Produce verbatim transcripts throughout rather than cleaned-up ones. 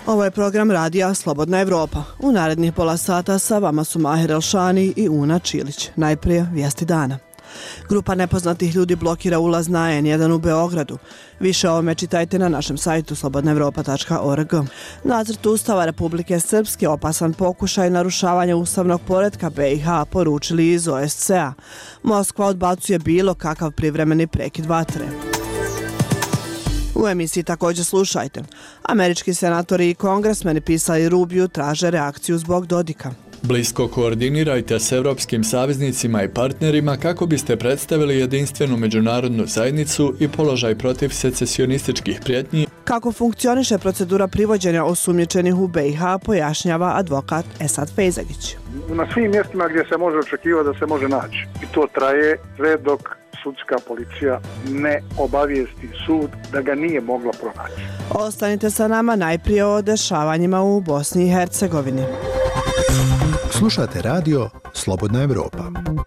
Ovo je program radija Slobodna Evropa. U narednih pola sata sa vama su Mahir Elšani i Una Čilić. Najprije vijesti dana. Grupa nepoznatih ljudi blokira ulaz na en jedan u Beogradu. Više o ovome čitajte na našem sajtu slobodna evropa tačka org. Nacrt Ustava Republike Srpske opasan pokušaj narušavanja ustavnog poretka be i ha, poručili iz o es ce a. Moskva odbacuje bilo kakav privremeni prekid vatre. U emisiji također slušajte. Američki senatori i kongresmeni pisali Rubiju traže reakciju zbog Dodika. Blisko koordinirajte s evropskim saveznicima i partnerima kako biste predstavili jedinstvenu međunarodnu zajednicu i položaj protiv secesionističkih prijetnji. Kako funkcioniše procedura privođenja osumnjičenih u be i ha, pojašnjava advokat Esad Fejzagić. Na svim mjestima gdje se može očekivati da se može naći. I to traje sve dok sudska policija ne obavijesti sud da ga nije mogla pronaći. Ostanite sa nama najprije o dešavanjima u Bosni i Hercegovini. Slušate radio Slobodna Evropa.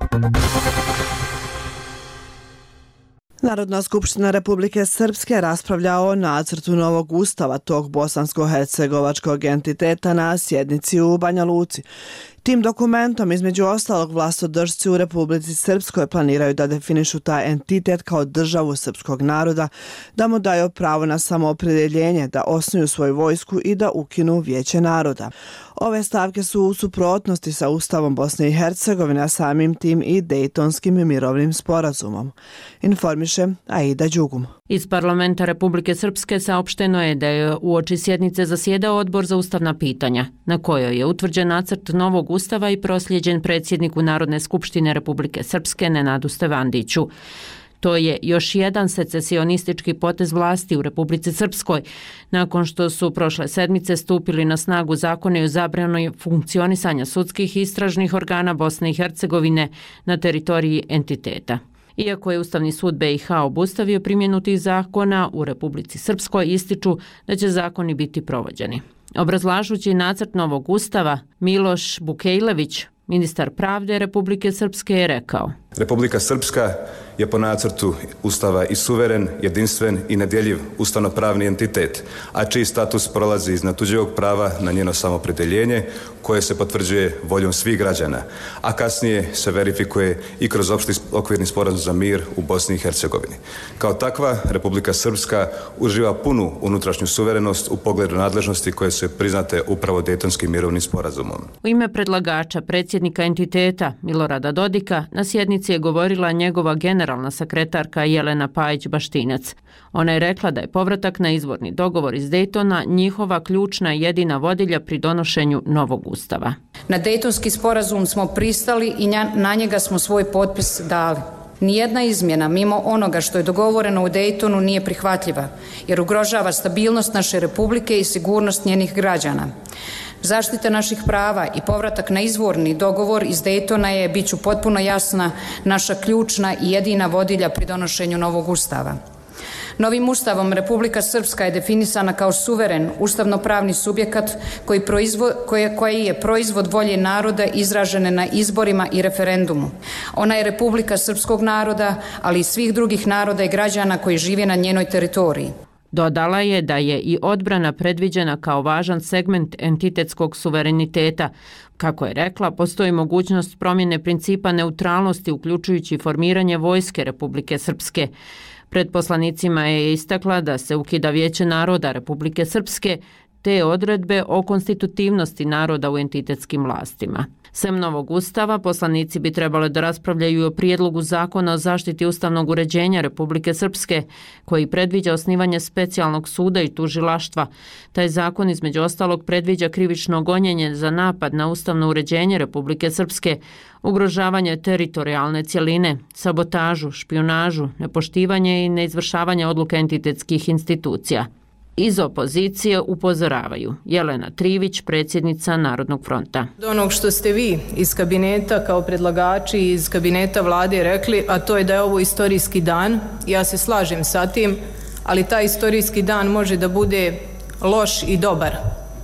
Narodna skupština Republike Srpske raspravlja o nacrtu novog ustava tog bosansko-hercegovačkog entiteta na sjednici u Banja Luci. Tim dokumentom, između ostalog, vlastodržci u Republici Srpskoj planiraju da definišu taj entitet kao državu srpskog naroda, da mu daju pravo na samoopredjeljenje, da osnuju svoju vojsku i da ukinu Vijeće naroda. Ove stavke su u suprotnosti sa Ustavom Bosne i Hercegovine, a samim tim i Dejtonskim mirovnim sporazumom. Informiše Aida Đugum. Iz parlamenta Republike Srpske saopšteno je da je uoči sjednice zasjedao odbor za ustavna pitanja, na kojoj je utvrđen nacrt novog ustava i prosljeđen predsjedniku Narodne skupštine Republike Srpske Nenadu Stevandiću. To je još jedan secesionistički potez vlasti u Republici Srpskoj, nakon što su prošle sedmice stupili na snagu zakoni o zabrani funkcionisanja sudskih i istražnih organa Bosne i Hercegovine na teritoriji entiteta. Iako je Ustavni sud be i ha obustavio primjenu tih zakona, u Republici Srpskoj ističu da će zakoni biti provođeni. Obrazlažući nacrt novog ustava, Miloš Bukejlević, ministar pravde Republike Srpske, je rekao: Republika Srpska je po nacrtu ustava i suveren, jedinstven i nedjeljiv ustavnopravni entitet, a čiji status prolazi iznad tuđevog prava na njeno samoopredjeljenje koje se potvrđuje voljom svih građana, a kasnije se verifikuje i kroz opšti okvirni sporazum za mir u Bosni i Hercegovini. Kao takva, Republika Srpska uživa punu unutrašnju suverenost u pogledu nadležnosti koje su priznate upravo Dejtonskim mirovnim sporazumom. U ime predlagača, predsjednika entiteta Milorada Dodika, na sjednici je govorila njegova generalna sekretarka Jelena Pajić-Baštinac. Ona je rekla da je povratak na izvorni dogovor iz Dejtona njihova ključna i jedina vodilja pri donošenju novog ustava. Na Dejtonski sporazum smo pristali i na njega smo svoj potpis dali. Nijedna izmjena mimo onoga što je dogovoreno u Dejtonu nije prihvatljiva, jer ugrožava stabilnost naše republike i sigurnost njenih građana. Zaštita naših prava i povratak na izvorni dogovor iz Dejtona je, bit ću potpuno jasna, naša ključna i jedina vodilja pri donošenju novog ustava. Novim ustavom Republika Srpska je definisana kao suveren, ustavnopravni subjekat koji, proizvo, koje, koji je proizvod volje naroda izražene na izborima i referendumu. Ona je Republika srpskog naroda, ali i svih drugih naroda i građana koji žive na njenoj teritoriji. Dodala je da je i odbrana predviđena kao važan segment entitetskog suvereniteta. Kako je rekla, postoji mogućnost promjene principa neutralnosti, uključujući formiranje vojske Republike Srpske. Pred poslanicima je istakla da se ukida Vijeće naroda Republike Srpske te odredbe o konstitutivnosti naroda u entitetskim vlastima. Sem novog ustava, poslanici bi trebali da raspravljaju o prijedlogu zakona o zaštiti ustavnog uređenja Republike Srpske, koji predviđa osnivanje specijalnog suda i tužilaštva. Taj zakon između ostalog predviđa krivično gonjenje za napad na ustavno uređenje Republike Srpske, ugrožavanje teritorijalne cjeline, sabotažu, špijunažu, nepoštivanje i neizvršavanje odluka entitetskih institucija. Iz opozicije upozoravaju Jelena Trivić, predsjednica Narodnog fronta. Od onog što ste vi iz kabineta kao predlagači iz kabineta vlade rekli, a to je da je ovo istorijski dan, ja se slažem sa tim, ali taj istorijski dan može da bude loš i dobar.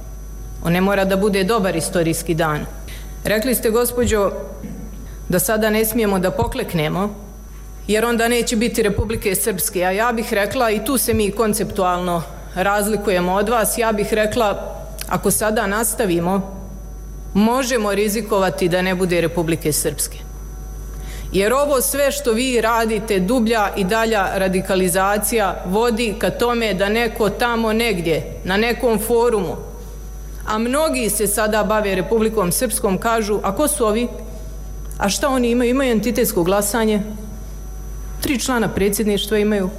On ne mora da bude dobar istorijski dan. Rekli ste, gospođo, da sada ne smijemo da pokleknemo, jer onda neće biti Republike Srpske. A ja bih rekla, i tu se mi konceptualno razlikujemo od vas, ja bih rekla ako sada nastavimo, možemo rizikovati da ne bude Republike Srpske. Jer ovo sve što vi radite, dublja i dalja radikalizacija, vodi ka tome da neko tamo negdje, na nekom forumu, a mnogi se sada bave Republikom Srpskom, kažu, a ko su ovi? A šta oni imaju? Imaju entitetsko glasanje, tri člana predsjedništva imaju.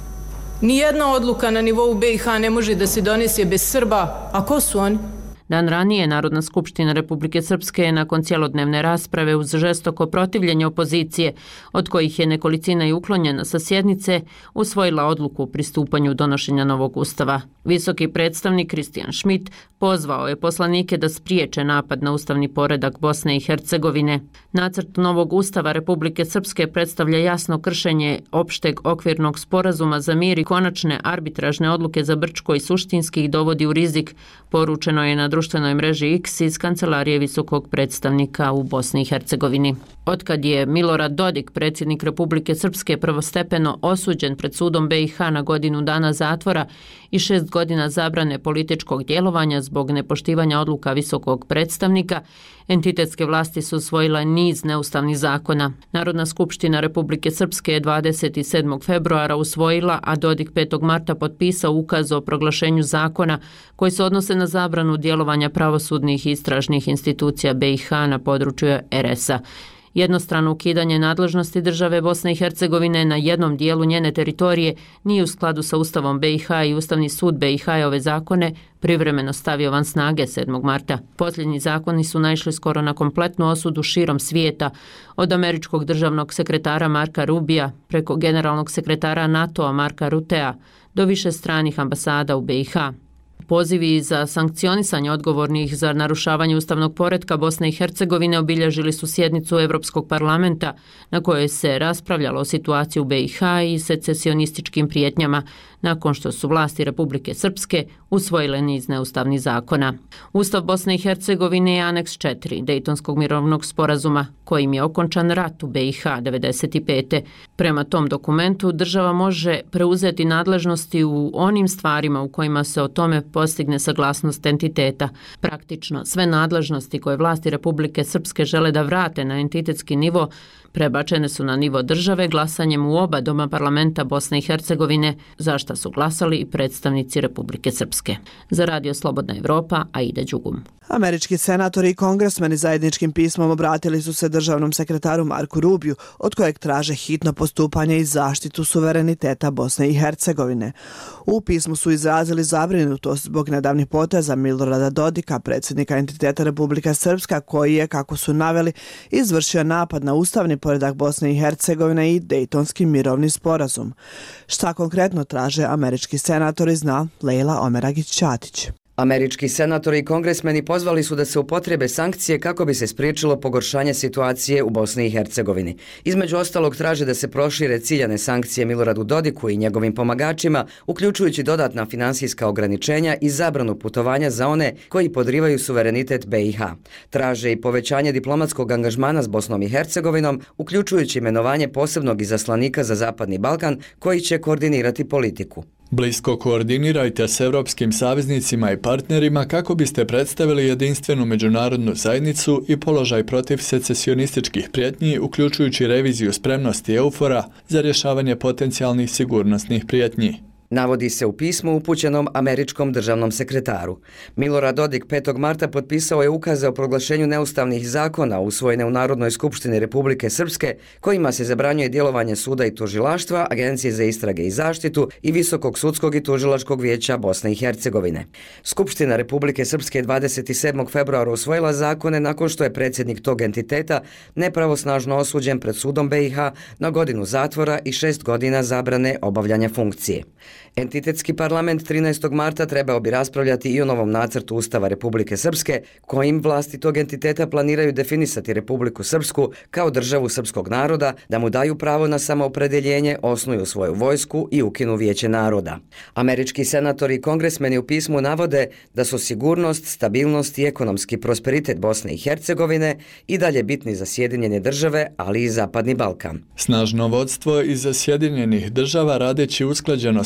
Nijedna odluka na nivou B i H ne može da se donese bez Srba, a ko su oni? Dan ranije Narodna skupština Republike Srpske je nakon cjelodnevne rasprave uz žestoko protivljenje opozicije, od kojih je nekolicina i uklonjena sa sjednice, usvojila odluku o pristupanju donošenja novog ustava. Visoki predstavnik Kristijan Schmidt pozvao je poslanike da spriječe napad na ustavni poredak Bosne i Hercegovine. Nacrt novog ustava Republike Srpske predstavlja jasno kršenje opšteg okvirnog sporazuma za mir i konačne arbitražne odluke za Brčko i suštinski ih dovodi u rizik, poručeno je na društvenoj mreži X iz kancelarije visokog predstavnika u Bosni i Hercegovini. Otkad je Milorad Dodik, predsjednik Republike Srpske, prvostepeno osuđen pred sudom B i H na godinu dana zatvora i šest godina zabrane političkog djelovanja zbog nepoštivanja odluka visokog predstavnika, entitetske vlasti su usvojile niz neustavnih zakona. Narodna skupština Republike Srpske je dvadeset sedmog februara usvojila, a Dodik petog marta potpisao ukaz o proglašenju zakona koji se odnose na zabranu djelovanja pravosudnih i istražnih institucija B i H na području R S-a. Jednostrano ukidanje nadležnosti države Bosne i Hercegovine na jednom dijelu njene teritorije nije u skladu sa Ustavom B i H i Ustavni sud B i H je ove zakone privremeno stavio van snage sedmog marta. Posljednji zakoni su naišli skoro na kompletnu osudu širom svijeta, od američkog državnog sekretara Marka Rubija preko generalnog sekretara NATO-a Marka Rutea do više stranih ambasada u B i H. Pozivi za sankcionisanje odgovornih za narušavanje ustavnog poretka Bosne i Hercegovine obilježili su sjednicu Europskog parlamenta na kojoj se raspravljalo o situaciji u B i H i secesionističkim prijetnjama nakon što su vlasti Republike Srpske usvojile niz neustavnih zakona. Ustav Bosne i Hercegovine je aneks četiri Dejtonskog mirovnog sporazuma kojim je okončan rat u B i H devedeset pete. Prema tom dokumentu država može preuzeti nadležnosti u onim stvarima u kojima se o tome postigne saglasnost entiteta. Praktično sve nadležnosti koje vlasti Republike Srpske žele da vrate na entitetski nivo prebačene su na nivo države glasanjem u oba doma parlamenta Bosne i Hercegovine, za šta su glasali i predstavnici Republike Srpske. Za Radio Slobodna Evropa, Aida Đugum. Američki senatori i kongresmeni zajedničkim pismom obratili su se državnom sekretaru Marku Rubiju, od kojeg traže hitno postupanje i zaštitu suvereniteta Bosne i Hercegovine. U pismu su izrazili zabrinutost zbog nedavnih poteza Milorada Dodika, predsjednika entiteta Republika Srpska, koji je, kako su naveli, izvršio napad na ustavni poredak Bosne i Hercegovine i Dejtonski mirovni sporazum. Šta konkretno traže američki senatori, zna Lejla Omeragić-Ćatić. Američki senatori i kongresmeni pozvali su da se upotrebe sankcije kako bi se spriječilo pogoršanje situacije u Bosni i Hercegovini. Između ostalog traže da se prošire ciljane sankcije Miloradu Dodiku i njegovim pomagačima, uključujući dodatna finansijska ograničenja i zabranu putovanja za one koji podrivaju suverenitet B i H. Traže i povećanje diplomatskog angažmana s Bosnom i Hercegovinom, uključujući imenovanje posebnog izaslanika za Zapadni Balkan koji će koordinirati politiku. Blisko koordinirajte s europskim saveznicima i partnerima kako biste predstavili jedinstvenu međunarodnu zajednicu i položaj protiv secesionističkih prijetnji, uključujući reviziju spremnosti EUFOR-a za rješavanje potencijalnih sigurnosnih prijetnji. Navodi se u pismu upućenom američkom državnom sekretaru. Milorad Dodik petog marta potpisao je ukaze o proglašenju neustavnih zakona usvojene u Narodnoj skupštini Republike Srpske, kojima se zabranjuje djelovanje suda i tužilaštva, Agencije za istrage i zaštitu i Visokog sudskog i tužilačkog vijeća Bosne i Hercegovine. Skupština Republike Srpske dvadeset sedmog februara usvojila zakone nakon što je predsjednik tog entiteta nepravosnažno osuđen pred sudom B i H na godinu zatvora i šest godina zabrane obavljanja funkcije. Entitetski parlament trinaestog marta trebao bi raspravljati i o novom nacrtu Ustava Republike Srpske, kojim vlasti tog entiteta planiraju definisati Republiku Srpsku kao državu srpskog naroda, da mu daju pravo na samoopredjeljenje, osnuju svoju vojsku i ukinu Vijeće naroda. Američki senatori i kongresmeni u pismu navode da su sigurnost, stabilnost i ekonomski prosperitet Bosne i Hercegovine i dalje bitni za Sjedinjene države, ali i Zapadni Balkan. Snažno vodstvo iz Sjedinjenih država, radeći usklađeno s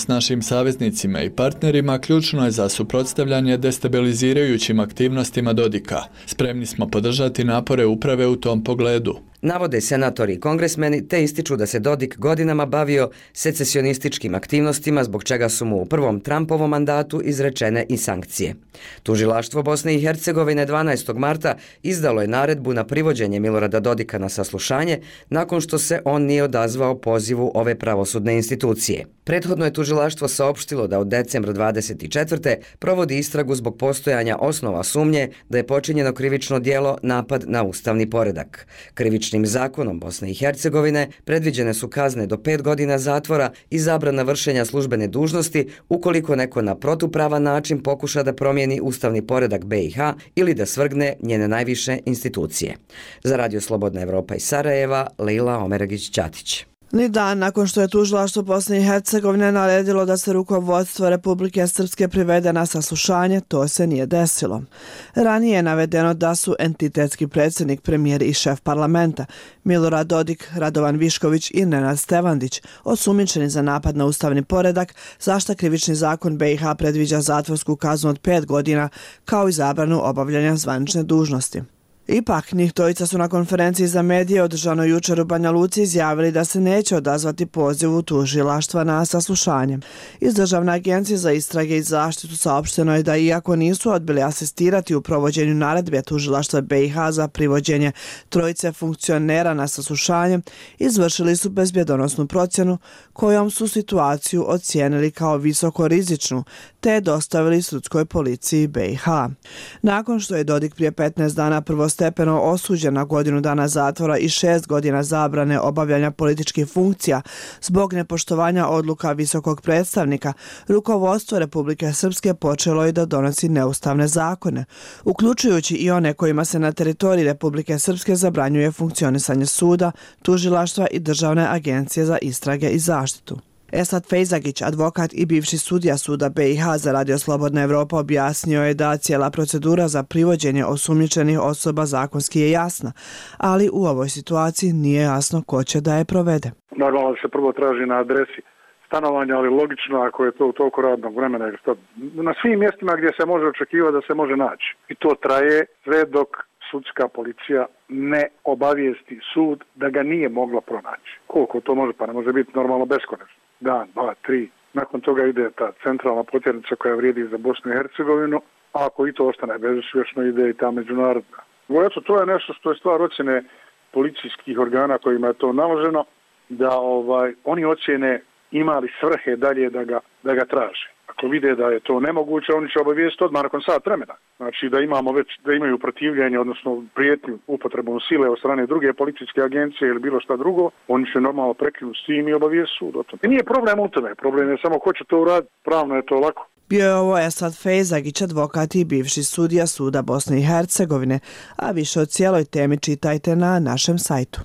našim saveznicima i partnerima ključno je za suprotstavljanje destabilizirajućim aktivnostima Dodika. Spremni smo podržati napore uprave u tom pogledu. Navode senatori i kongresmeni te ističu da se Dodik godinama bavio secesionističkim aktivnostima zbog čega su mu u prvom Trumpovom mandatu izrečene i sankcije. Tužilaštvo Bosne i Hercegovine dvanaestog marta izdalo je naredbu na privođenje Milorada Dodika na saslušanje nakon što se on nije odazvao pozivu ove pravosudne institucije. Prethodno je tužilaštvo saopštilo da od decembra dvadeset četvrte provodi istragu zbog postojanja osnova sumnje da je počinjeno krivično djelo napad na ustavni poredak. Krivičnim zakonom Bosne i Hercegovine predviđene su kazne do pet godina zatvora i zabrana vršenja službene dužnosti ukoliko neko na protupravan način pokuša da promijeni ustavni poredak B i H ili da svrgne njene najviše institucije. Za Radio Slobodna Evropa iz Sarajeva, Leila Omeragić-Ćatić. Ni dan nakon što je tužilaštvo Bosne i Hercegovine naredilo da se rukovodstvo Republike Srpske privede na saslušanje, to se nije desilo. Ranije je navedeno da su entitetski predsjednik, premijer i šef parlamenta Milorad Dodik, Radovan Višković i Nenad Stevandić osumnjičeni za napad na ustavni poredak, za šta krivični zakon B i H predviđa zatvorsku kaznu od pet godina kao i zabranu obavljanja zvanične dužnosti. Ipak, njih trojica su na konferenciji za medije održanoj jučer u Banja Luci izjavili da se neće odazvati pozivu tužilaštva na saslušanje. Iz Državne agencije za istrage i zaštitu saopšteno je da iako nisu odbili asistirati u provođenju naredbe tužilaštva B i H za privođenje trojice funkcionera na saslušanje, izvršili su bezbjedonosnu procjenu kojom su situaciju ocijenili kao visoko rizičnu, te dostavili sudskoj policiji B i H. Nakon što je Dodik prije petnaest dana prvostepeno osuđen na godinu dana zatvora i šest godina zabrane obavljanja političkih funkcija zbog nepoštovanja odluka visokog predstavnika, rukovodstvo Republike Srpske počelo je da donosi neustavne zakone, uključujući i one kojima se na teritoriji Republike Srpske zabranjuje funkcionisanje suda, tužilaštva i Državne agencije za istrage i zaštitu. Esad Fejzagić, advokat i bivši sudija suda B i H za Radio Slobodna Evropa, objasnio je da cijela procedura za privođenje osumnjičenih osoba zakonski je jasna, ali u ovoj situaciji nije jasno ko će da je provede. Normalno se prvo traži na adresi stanovanja, ali logično ako je to u toliko radnog vremena, na svim mjestima gdje se može očekivati da se može naći. I to traje sve dok sudska policija ne obavijesti sud da ga nije mogla pronaći. Koliko to može? Pa ne može biti normalno beskonačno. Dan, dva, tri. Nakon toga ide ta centralna potjernica koja vrijedi za Bosnu i Hercegovinu, a ako i to ostane bezuspješno, ide i ta međunarodna. Eto, to je nešto što je stvar ocjene policijskih organa kojima je to naloženo, da ovaj oni ocjene imali svrhe dalje da ga, da ga traže. Ako vide da je to nemoguće, oni će obavijestiti odmah nakon sat vremena. Znači da imamo već, da imaju protivljenje, odnosno prijetnju upotrebom sile od strane druge policijske agencije ili bilo šta drugo, oni će normalno prekinuti s tim i obavijest sud o tome. I nije problem u tome, problem je samo ko će to uraditi, pravno je to lako. Bio je ovo Esad Fejzagić, advokat i bivši sudija suda Bosne i Hercegovine, a više o cijeloj temi čitajte na našem sajtu.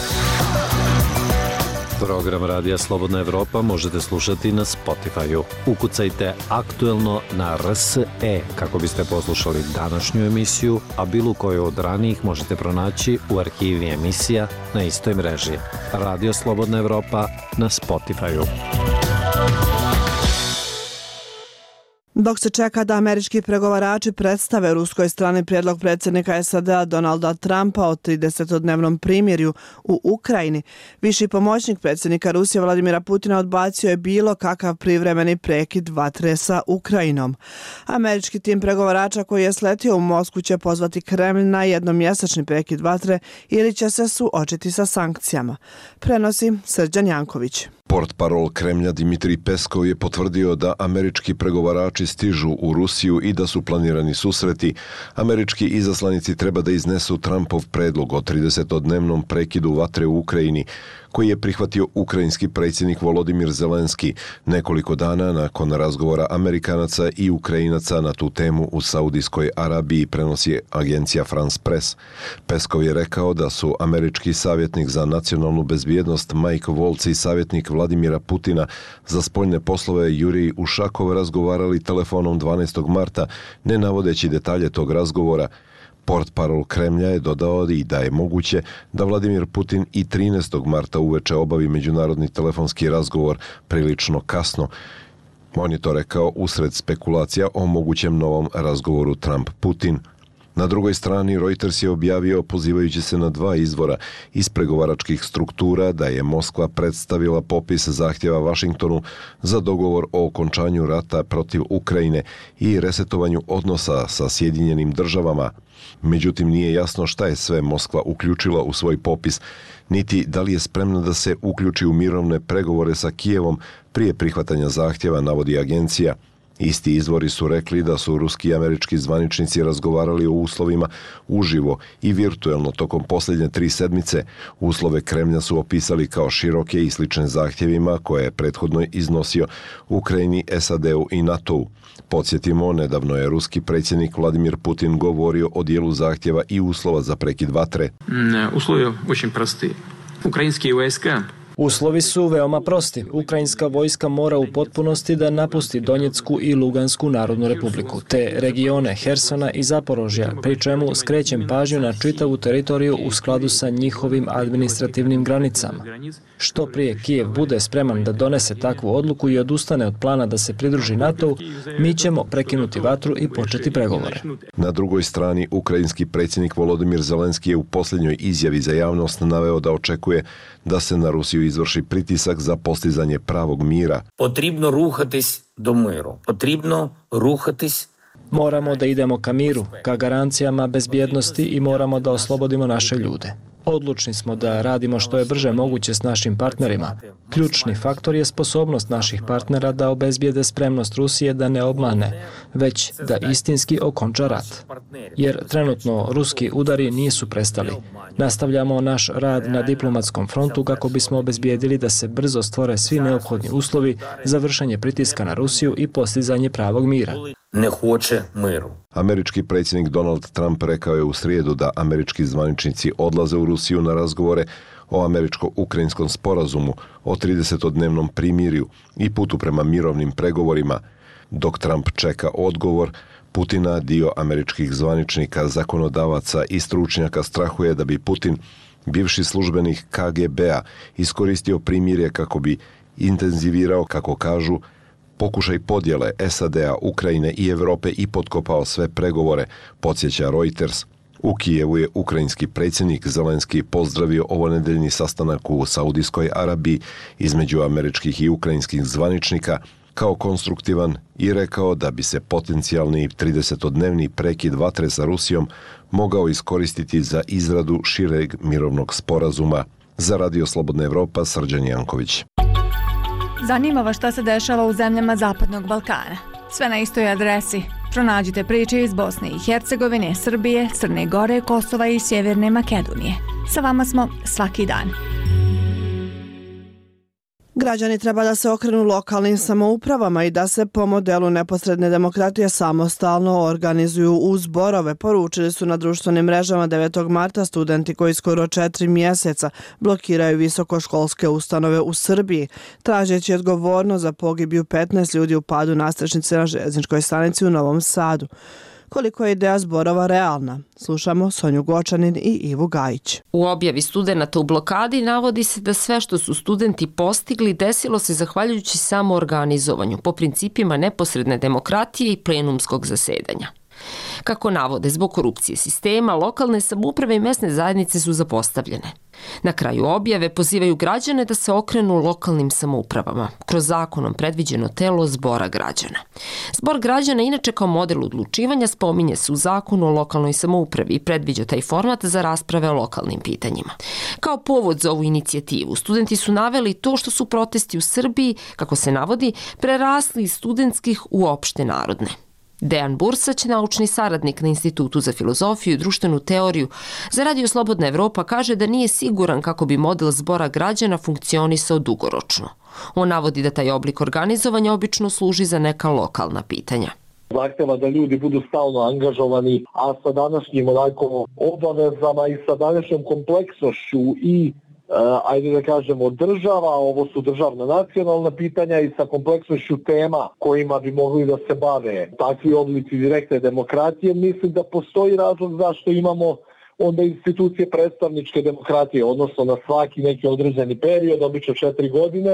Program Radija Slobodna Evropa možete slušati na Spotify-u. Ukucajte aktuelno na R S E kako biste poslušali današnju emisiju, a bilo koju od ranijih možete pronaći u arhivi emisija na istoj mreži. Radio Slobodna Evropa na Spotify-u. Dok se čeka da američki pregovarači predstave ruskoj strani prijedlog predsjednika S A D-a Donalda Trumpa o tridesetodnevnom primirju u Ukrajini, viši pomoćnik predsjednika Rusije Vladimira Putina odbacio je bilo kakav privremeni prekid vatre sa Ukrajinom. Američki tim pregovarača koji je sletio u Moskvu će pozvati Kremlj na jednomjesečni prekid vatre ili će se suočiti sa sankcijama. Prenosi Srđan Janković. Portparol Kremlja Dimitrij Peskov je potvrdio da američki pregovarači stižu u Rusiju i da su planirani susreti. Američki izaslanici treba da iznesu Trumpov predlog o tridesetodnevnom prekidu vatre u Ukrajini, koji je prihvatio ukrajinski predsjednik Volodimir Zelenski nekoliko dana nakon razgovora Amerikanaca i Ukrajinaca na tu temu u Saudijskoj Arabiji, prenosi agencija France Press. Peskov je rekao da su američki savjetnik za nacionalnu bezbjednost Mike Waltz i savjetnik Vladimira Putina za spoljne poslove Jurij Ušakov razgovarali telefonom dvanaestog marta, ne navodeći detalje tog razgovora. Portparol Kremlja je dodao i da je moguće da Vladimir Putin i trinaestog marta uveče obavi međunarodni telefonski razgovor prilično kasno On je to rekao usred spekulacija o mogućem novom razgovoru Trump-Putin. Na drugoj strani Reuters je objavio, pozivajući se na dva izvora iz pregovaračkih struktura, da je Moskva predstavila popis zahtjeva Vašingtonu za dogovor o okončanju rata protiv Ukrajine i resetovanju odnosa sa Sjedinjenim državama. Međutim, nije jasno šta je sve Moskva uključila u svoj popis, niti da li je spremna da se uključi u mirovne pregovore sa Kijevom prije prihvatanja zahtjeva, navodi agencija. Isti izvori su rekli da su ruski i američki zvaničnici razgovarali o uslovima uživo i virtuelno tokom posljednje tri sedmice. Uslove Kremlja su opisali kao široke i slične zahtjevima koje je prethodno iznosio Ukrajini, S A D-u i NATO-u. Podsjetimo, nedavno je ruski predsjednik Vladimir Putin govorio o dijelu zahtjeva i uslova za prekid vatre. Uslovi очень простые. Украинские войска Uslovi su veoma prosti. Ukrajinska vojska mora u potpunosti da napusti Donjecku i Lugansku narodnu republiku, te regione Hersona i Zaporožja, pri čemu skrećem pažnju na čitavu teritoriju u skladu sa njihovim administrativnim granicama. Što prije Kijev bude spreman da donese takvu odluku i odustane od plana da se pridruži NATO-u, mi ćemo prekinuti vatru i početi pregovore. Na drugoj strani, ukrajinski predsjednik Volodymyr Zelenski je u posljednjoj izjavi za javnost naveo da očekuje da se na Rusiju izvrši pritisak za postizanje pravog mira. Potrebno ruhatis do miru. Potrebno ruhatis. Moramo da idemo ka miru, ka garancijama bezbjednosti i moramo da oslobodimo naše ljude. Odlučni smo da radimo što je brže moguće s našim partnerima. Ključni faktor je sposobnost naših partnera da obezbijede spremnost Rusije da ne obmane, već da istinski okonča rat. Jer trenutno ruski udari nisu prestali. Nastavljamo naš rad na diplomatskom frontu kako bismo obezbijedili da se brzo stvore svi neophodni uslovi za vršenje pritiska na Rusiju i postizanje pravog mira. Ne hoće miru. Američki predsjednik Donald Trump rekao je u srijedu da američki zvaničnici odlaze u Rusiju na razgovore o američko-ukrajinskom sporazumu, o tridesetodnevnom primirju i putu prema mirovnim pregovorima. Dok Trump čeka odgovor, Putina dio američkih zvaničnika, zakonodavaca i stručnjaka strahuje da bi Putin, bivši službenik K G B-a, iskoristio primirje kako bi intenzivirao, kako kažu, pokušaj podjele S A D-a, Ukrajine i Europe i potkopao sve pregovore, podsjeća Reuters. U Kijevu je ukrajinski predsjednik Zelenski pozdravio ovonedeljni sastanak u Saudijskoj Arabiji između američkih i ukrajinskih zvaničnika kao konstruktivan i rekao da bi se potencijalni tridesetodnevni prekid vatre sa Rusijom mogao iskoristiti za izradu šireg mirovnog sporazuma. Za Radio Slobodna Evropa, Srđan Janković. Zanima vas šta se dešava u zemljama Zapadnog Balkana. Sve na istoj adresi. Pronađite priče iz Bosne i Hercegovine, Srbije, Crne Gore, Kosova i Sjeverne Makedonije. Sa vama smo svaki dan. Građani treba da se okrenu lokalnim samoupravama i da se po modelu neposredne demokratije samostalno organizuju u zborove, poručili su na društvenim mrežama devetog marta studenti koji skoro četiri mjeseca blokiraju visokoškolske ustanove u Srbiji, tražeći odgovornost za pogibiju petnaest ljudi u padu nastrešnice na željezničkoj stanici u Novom Sadu. Koliko je ideja zborova realna? Slušamo Sonju Gočanin i Ivu Gajić. U objavi studenata u blokadi navodi se da sve što su studenti postigli desilo se zahvaljujući samoorganizovanju po principima neposredne demokratije i plenumskog zasedanja. Kako navode, zbog korupcije sistema, lokalne samouprave i mesne zajednice su zapostavljene. Na kraju objave pozivaju građane da se okrenu lokalnim samoupravama, kroz zakonom predviđeno telo zbora građana. Zbor građana inače kao model odlučivanja spominje se u zakonu o lokalnoj samoupravi i predviđa taj format za rasprave o lokalnim pitanjima. Kao povod za ovu inicijativu, studenti su naveli to što su protesti u Srbiji, kako se navodi, prerasli iz studentskih u opšte narodne. Dejan Bursać, naučni saradnik na Institutu za filozofiju i društvenu teoriju za Radio Slobodna Evropa, kaže da nije siguran kako bi model zbora građana funkcionisao dugoročno. On navodi da taj oblik organizovanja obično služi za neka lokalna pitanja. Zahtjeva da ljudi budu stalno angažovani, a sa današnjim onako obavezama i sa današnjom kompleksnošću i Uh, ajde da kažemo država, ovo su državna nacionalna pitanja i sa kompleksnošću tema kojima bi mogli da se bave takvi oblici direktne demokratije, mislim da postoji razlog zašto imamo onda institucije predstavničke demokratije, odnosno na svaki neki određeni period, obično četiri godine,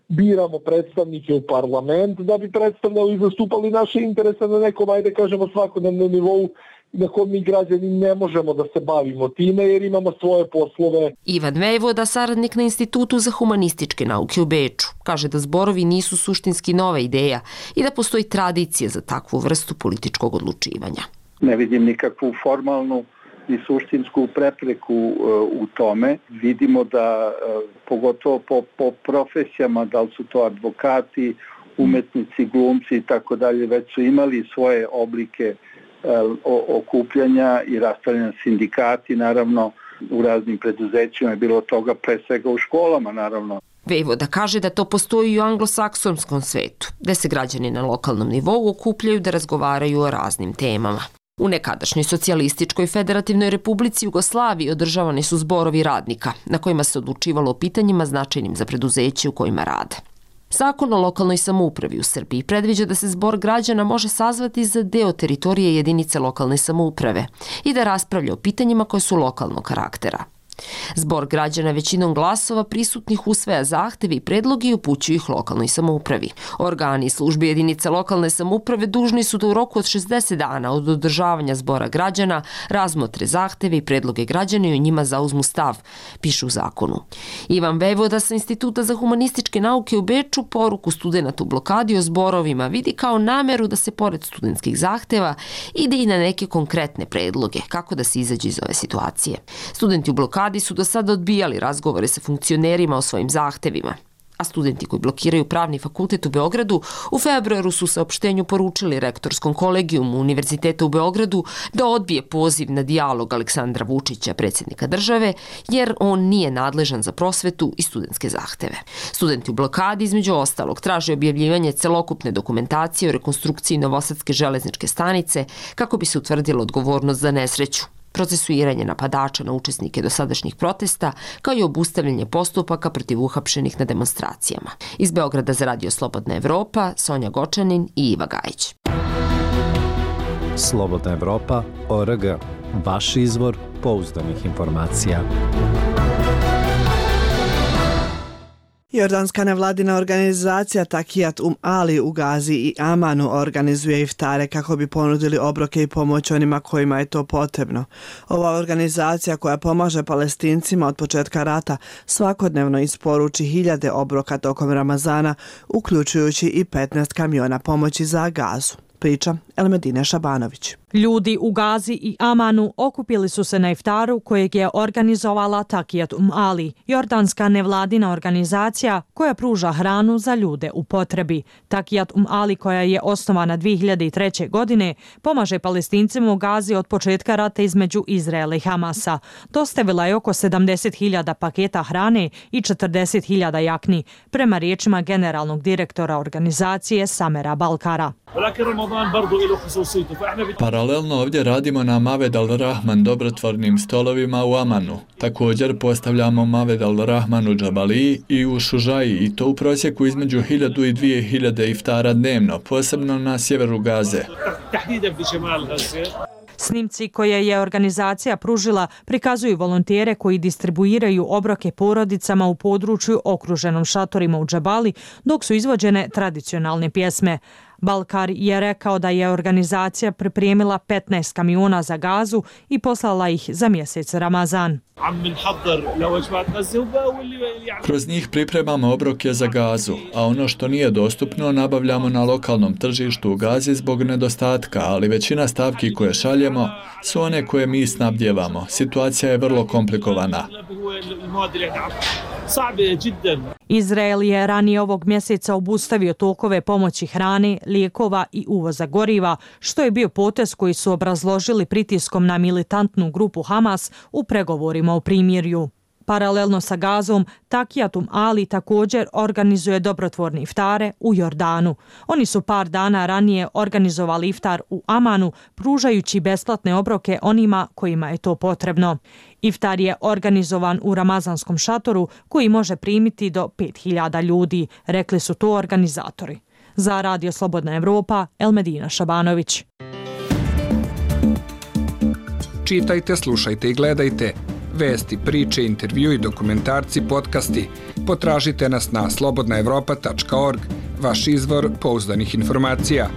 biramo predstavnike u parlament da bi predstavljali i zastupali naše interese na nekom, ajde kažemo, svakodnevnom nivou na kom mi građani ne možemo da se bavimo time jer imamo svoje poslove. Ivan Vejvoda, saradnik na Institutu za humanističke nauke u Beču, kaže da zborovi nisu suštinski nova ideja i da postoji tradicija za takvu vrstu političkog odlučivanja. Ne vidim nikakvu formalnu ni suštinsku prepreku u tome. Vidimo da, pogotovo po, po profesijama, da li su to advokati, umetnici, glumci i tako dalje, već su imali svoje oblike okupljanja i rastavljanja sindikati, naravno u raznim preduzećima je bilo toga, pre svega u školama, naravno. Vejvoda kaže da to postoji i u anglosaksonskom svetu, gde se građani na lokalnom nivou okupljaju da razgovaraju o raznim temama. U nekadašnjoj socijalističkoj federativnoj republici Jugoslaviji održavani su zborovi radnika, na kojima se odlučivalo o pitanjima značajnim za preduzeće u kojima rade. Zakon o lokalnoj samoupravi u Srbiji predviđa da se zbor građana može sazvati za deo teritorije jedinice lokalne samouprave i da raspravlja o pitanjima koje su lokalnog karaktera. Zbor građana većinom glasova prisutnih usvaja zahteve i predloge i upućuju ih lokalnoj samoupravi. Organi i službe jedinice lokalne samouprave dužni su da u roku od šezdeset dana od održavanja zbora građana razmotre zahteve i predloge građana i o njima zauzmu stav, piše u zakonu. Ivan Vejvoda sa Instituta za humanističke nauke u Beču poruku studenata u blokadi o zborovima vidi kao nameru da se pored studentskih zahteva ide i na neke konkretne predloge kako da se izađe iz ove situacije. Studenti u blokadi su do sada odbijali razgovore sa funkcionerima o svojim zahtevima, a studenti koji blokiraju Pravni fakultet u Beogradu u februaru su saopštenju poručili rektorskom kolegijumu Univerziteta u Beogradu da odbije poziv na dijalog Aleksandra Vučića, predsjednika države, jer on nije nadležan za prosvetu i studentske zahteve. Studenti u blokadi između ostalog traže objavljivanje celokupne dokumentacije o rekonstrukciji Novosadske železničke stanice kako bi se utvrdila odgovornost za nesreću, procesuiranje napadača na učesnike dosadašnjih protesta, kao i obustavljanje postupaka protiv uhapšenih na demonstracijama. Iz Beograda za Radio Slobodna Evropa, Sonja Gočanin i Iva Gajić. Slobodna Evropa, O R G. Vaš izvor pouzdanih informacija. Jordanska nevladina organizacija Takijat Um Ali u Gazi i Amanu organizuje iftare kako bi ponudili obroke i pomoć onima kojima je to potrebno. Ova organizacija koja pomaže Palestincima od početka rata svakodnevno isporuči hiljade obroka tokom Ramazana, uključujući i petnaest kamiona pomoći za Gazu. Priča Elmedine Šabanović. Ljudi u Gazi i Amanu okupili su se na iftaru kojeg je organizovala Takijat Um Ali, jordanska nevladina organizacija koja pruža hranu za ljude u potrebi. Takijat Um Ali, koja je osnovana dvije hiljade treće. godine, pomaže Palestincima u Gazi od početka rata između Izraela i Hamasa. Dostavila je oko sedamdeset hiljada paketa hrane i četrdeset hiljada jakni, prema riječima generalnog direktora organizacije Samera Balkara. Paralelno ovdje radimo na Maved al-Rahman dobrotvornim stolovima u Amanu. Također postavljamo Maved al-Rahman u Džabaliji i u Šužaji i to u prosjeku između hiljadu i dvije hiljade iftara dnevno, posebno na sjeveru Gaze. Snimci koje je organizacija pružila prikazuju volontere koji distribuiraju obroke porodicama u području okruženom šatorima u Džabali, dok su izvođene tradicionalne pjesme. Balkar je rekao da je organizacija pripremila petnaest kamiona za Gazu i poslala ih za mjesec Ramazan. Kroz njih pripremamo obroke za Gazu, a ono što nije dostupno nabavljamo na lokalnom tržištu u Gazi zbog nedostatka, ali većina stavki koje šaljemo su one koje mi snabdjevamo. Situacija je vrlo komplikovana. Izrael je ranije ovog mjeseca obustavio tokove pomoći hrane, lijekova i uvoza goriva, što je bio potez koji su obrazložili pritiskom na militantnu grupu Hamas u pregovorima o primirju. Paralelno sa Gazom, Takijat Um Ali također organizuje dobrotvorne iftare u Jordanu. Oni su par dana ranije organizovali iftar u Amanu, pružajući besplatne obroke onima kojima je to potrebno. Iftar je organizovan u ramazanskom šatoru koji može primiti do pet hiljada ljudi, rekli su to organizatori. Za Radio Slobodna Evropa, Elmedina Šabanović. Čitajte, slušajte i gledajte Vesti, priče, intervjui, dokumentarci, podcasti. Potražite nas na slobodna evropa tačka org, vaš izvor pouzdanih informacija.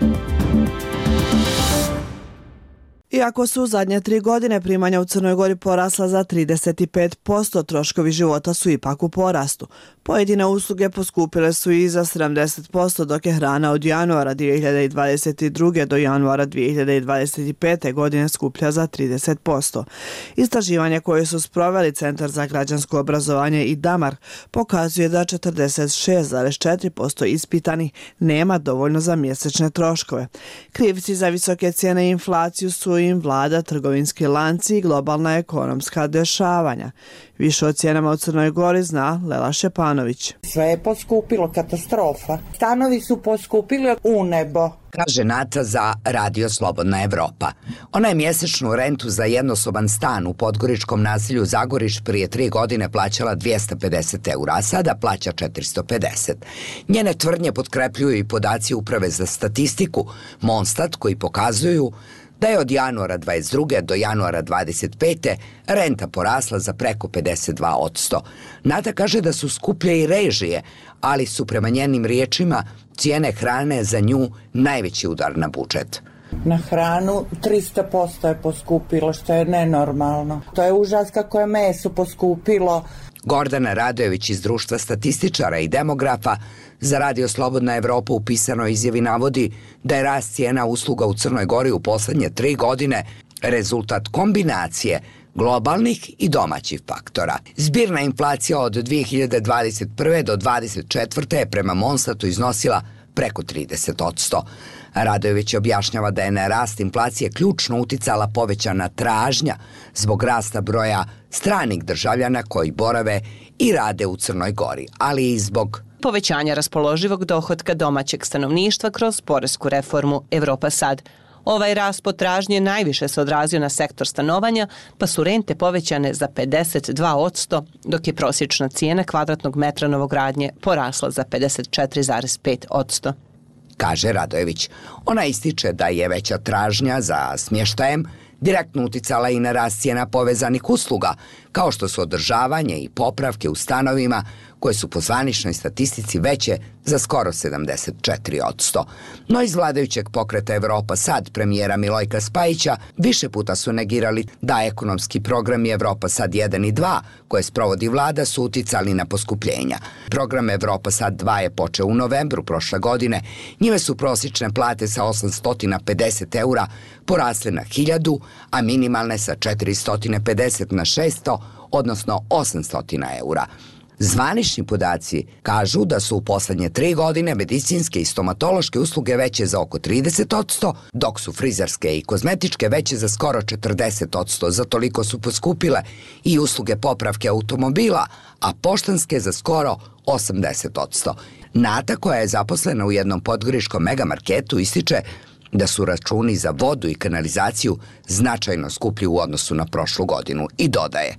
Iako su u zadnje tri godine primanja u Crnoj Gori porasla za trideset pet posto, troškovi života su ipak u porastu. Pojedine usluge poskupile su i za sedamdeset posto, dok je hrana od januara dvije hiljade dvadeset druge do januara dvije hiljade dvadeset pete godine skuplja za trideset posto. Istraživanje koje su sproveli Centar za građansko obrazovanje i Damar pokazuje da četrdeset šest zarez četiri posto ispitanih nema dovoljno za mjesečne troškove. Krivci za visoke cijene i inflaciju su im vlada, trgovinski lanci i globalna ekonomska dešavanja. Više o cijenama u Crnoj Gori zna Lela Šepanović. Sve je poskupilo, katastrofa. Stanovi su poskupili u nebo. Kaže Nata za Radio Slobodna Evropa. Ona je mjesečnu rentu za jednosoban stan u podgoričkom naselju Zagoriš prije tri godine plaćala dvjesto pedeset eura, a sada plaća četiristo pedeset. Njene tvrdnje potkrepljuju i podaci Uprave za statistiku Monstat koji pokazuju da je od januara dvadeset druge do januara dvadeset pete renta porasla za preko pedeset dva posto. Nata kaže da su skuplje i režije, ali su prema njenim riječima cijene hrane za nju najveći udar na budžet. Na hranu tristo posto je poskupilo, što je nenormalno. To je užas kako je meso poskupilo. Gordana Radojević iz Društva statističara i demografa za Radio Slobodna Evropa u pisanoj izjavi navodi da je rast cijena usluga u Crnoj Gori u poslednje tri godine rezultat kombinacije globalnih i domaćih faktora. Zbirna inflacija od dvije hiljade dvadeset prve do dvadeset četvrte je prema Monstatu iznosila preko trideset posto. Radojević objašnjava da je na rast inflacije ključno uticala povećana tražnja zbog rasta broja stranih državljana koji borave i rade u Crnoj Gori, ali i zbog povećanja raspoloživog dohotka domaćeg stanovništva kroz poresku reformu Evropa Sad. Ovaj rast potražnje najviše se odrazio na sektor stanovanja, pa su rente povećane za pedeset dva posto, dok je prosječna cijena kvadratnog metra novogradnje porasla za pedeset četiri zarez pet posto. Kaže Radojević. Ona ističe da je veća tražnja za smještajem direktno uticala i na rast cijena povezanih usluga, kao što su održavanje i popravke u stanovima, koje su po zvaničnoj statistici veće za skoro sedamdeset četiri posto. No iz vladajućeg pokreta Evropa Sad premijera Milojka Spajića više puta su negirali da ekonomski programi Evropa Sad jedan i dva, koje sprovodi vlada, su uticali na poskupljenja. Program Evropa Sad dva je počeo u novembru prošle godine. Njime su prosječne plate sa osamsto pedeset eura porasle na hiljadu, a minimalne sa četiristo pedeset na šesto, odnosno osamsto eura. Zvanični podaci kažu da su u poslednje tri godine medicinske i stomatološke usluge veće za oko trideset posto, dok su frizerske i kozmetičke veće za skoro četrdeset posto. Za toliko su poskupile i usluge popravke automobila, a poštanske za skoro osamdeset posto. Nata, koja je zaposlena u jednom podgoričkom megamarketu, ističe da su računi za vodu i kanalizaciju značajno skuplji u odnosu na prošlu godinu i dodaje.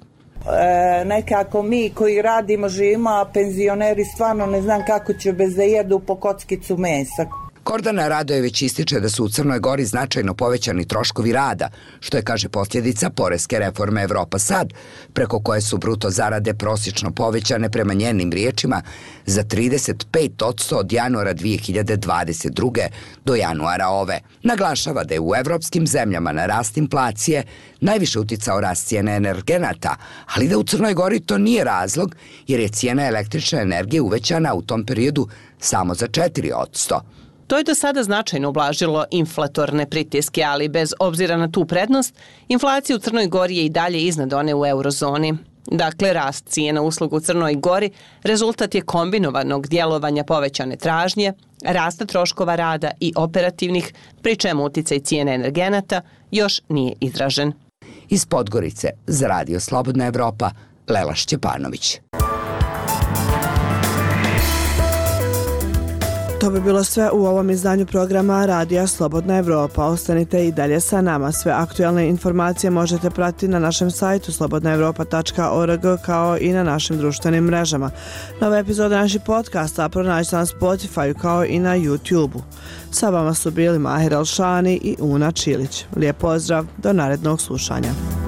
E, nekako mi koji radimo, živimo, a penzioneri stvarno ne znam kako će bez da jedu po kockicu mesa. Gordana Radojević ističe da su u Crnoj Gori značajno povećani troškovi rada, što je, kaže, posljedica poreske reforme Evropa Sad, preko koje su bruto zarade prosječno povećane prema njenim riječima za trideset pet posto od januara dvije hiljade dvadeset druge do januara ove. Naglašava da je u evropskim zemljama na rast inflacije najviše uticao rast cijene energenata, ali da u Crnoj Gori to nije razlog, jer je cijena električne energije uvećana u tom periodu samo za četiri posto. To je do sada značajno ublažilo inflatorne pritiske, ali bez obzira na tu prednost, inflacija u Crnoj Gori je i dalje iznad one u eurozoni. Dakle, rast cijena usluga u Crnoj Gori rezultat je kombinovanog djelovanja povećane tražnje, rasta troškova rada i operativnih, pri čemu uticaj cijene energenata još nije izražen. Iz Podgorice za Radio Slobodna Evropa, Lela Šćepanović. To bi bilo sve u ovom izdanju programa Radija Slobodna Evropa. Ostanite i dalje sa nama. Sve aktualne informacije možete pratiti na našem sajtu slobodna evropa tačka org kao i na našim društvenim mrežama. Nove epizode naših podcasta pronađite na Spotify kao i na YouTube-u. Sa vama su bili Mahir Alšani i Una Čilić. Lijep pozdrav, do narednog slušanja.